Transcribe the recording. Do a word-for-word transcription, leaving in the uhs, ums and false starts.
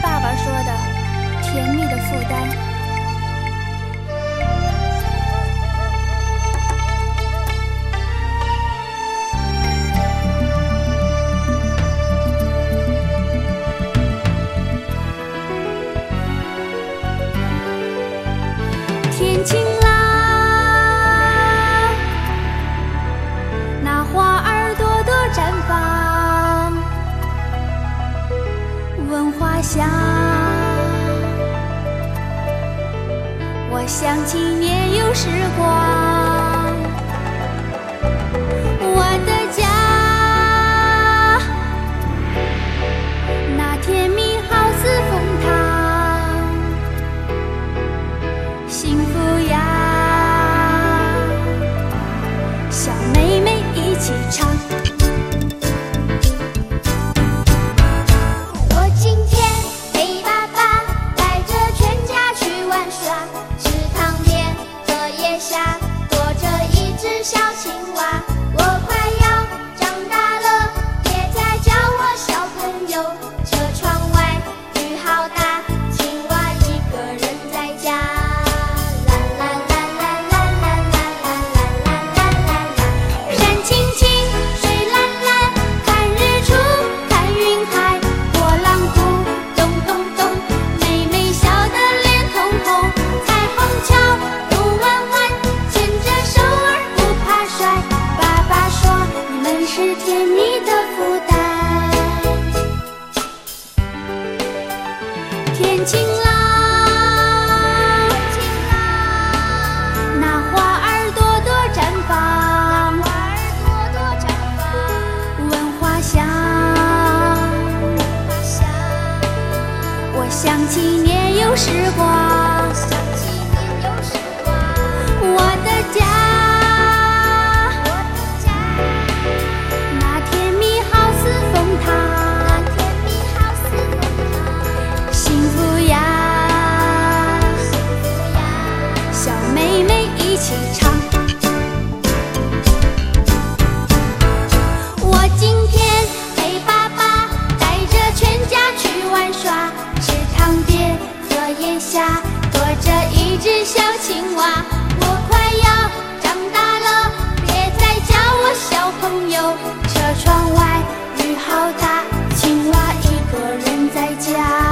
爸爸说的甜蜜的负担。天晴啦，那花儿朵朵绽放，闻花香。我想起年幼时光，我的家，那甜蜜好似蜂糖，幸福呀，小妹妹一起唱。 我今天陪爸爸带着全家去玩耍，池塘边荷叶下躲着一只小青蛙。我快要长大了，别再叫我小朋友。车窗外雨好大，青蛙一个人在家。啦啦啦啦啦啦啦啦啦啦啦啦，山青青，水蓝蓝，看日出，看云海，波浪鼓，咚咚咚，妹妹笑得脸通红。彩虹桥，路弯弯，牵着手儿不怕摔。爸爸说你们是甜蜜的负担。 天晴啦，那花儿朵朵绽放，闻花香。我想起年幼时光，我的家，那甜蜜好似蜂糖，幸福呀，小妹妹一起唱。 我今天陪爸爸带着全家去玩耍，池塘边荷叶下躲着一只小青蛙。我快要长大了，别再叫我小朋友。车窗外雨好大，青蛙一个人在家。